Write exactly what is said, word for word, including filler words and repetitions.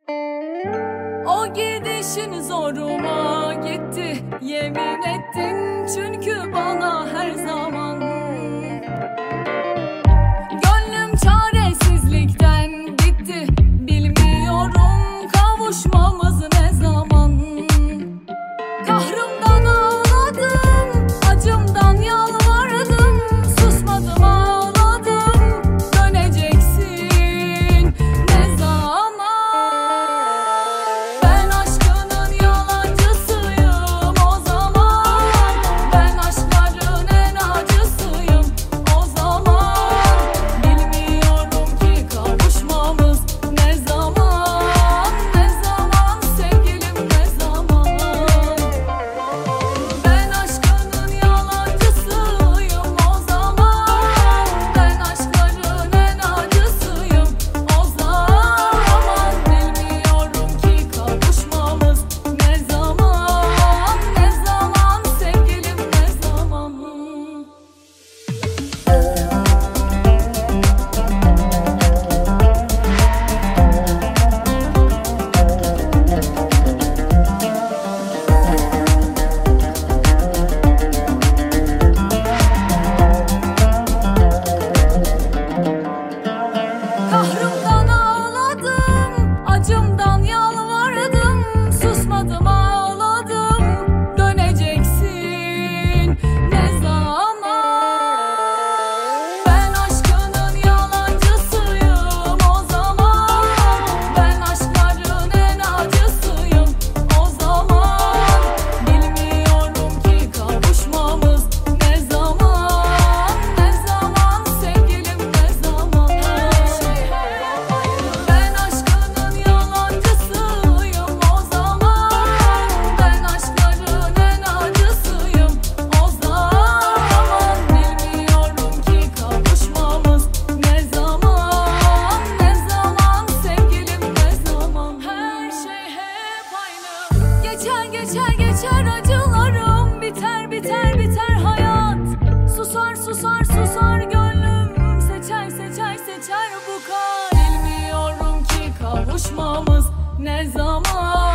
O gidişin zoruma gitti, yemin ettin çünkü bana her zaman. Gönlüm çaresizlikten bitti, bilmiyorum kavuşmamız ne zaman. Kahrımdan ağladım, acımdan yalvardım, susmadım ağladım, döneceksin ne zaman. Ben aşkının yalancısıyım o zaman, ben aşkların en acısıyım o zaman. Bilmiyorum ki kavuşmamız ne zaman, ne zaman sevgilim ne zaman. Ben aşkının yalancısıyım o zaman, ben aşkların en acısıyım o zaman. Bilmiyorum ki kavuşmamız ne zaman, ne zaman sevgilim ne zaman. Kahrımdan ağladım, acımdan yalvardım, susmadım ağladım, döneceksin ne zaman. Ben aşkının yalancısıyım o zaman, ben aşkların en acısıyım o zaman. Bilmiyorum ki kavuşmamız ne zaman, ne zaman sevgilim ne zaman. Ben aşkının yalancısıyım o zaman, ben aşkların en acısıyım o zaman. Bilmiyorum ki kavuşmamız ne zaman, ne zaman sevgilim ne zaman. Her şey hep aynı, geçer geçer geçer acılarım, biter biter biter hayat. Susar susar susar gönlüm, seçer seçer seçer bu kalp. Bilmiyorum ki kavuşmamız ne zaman.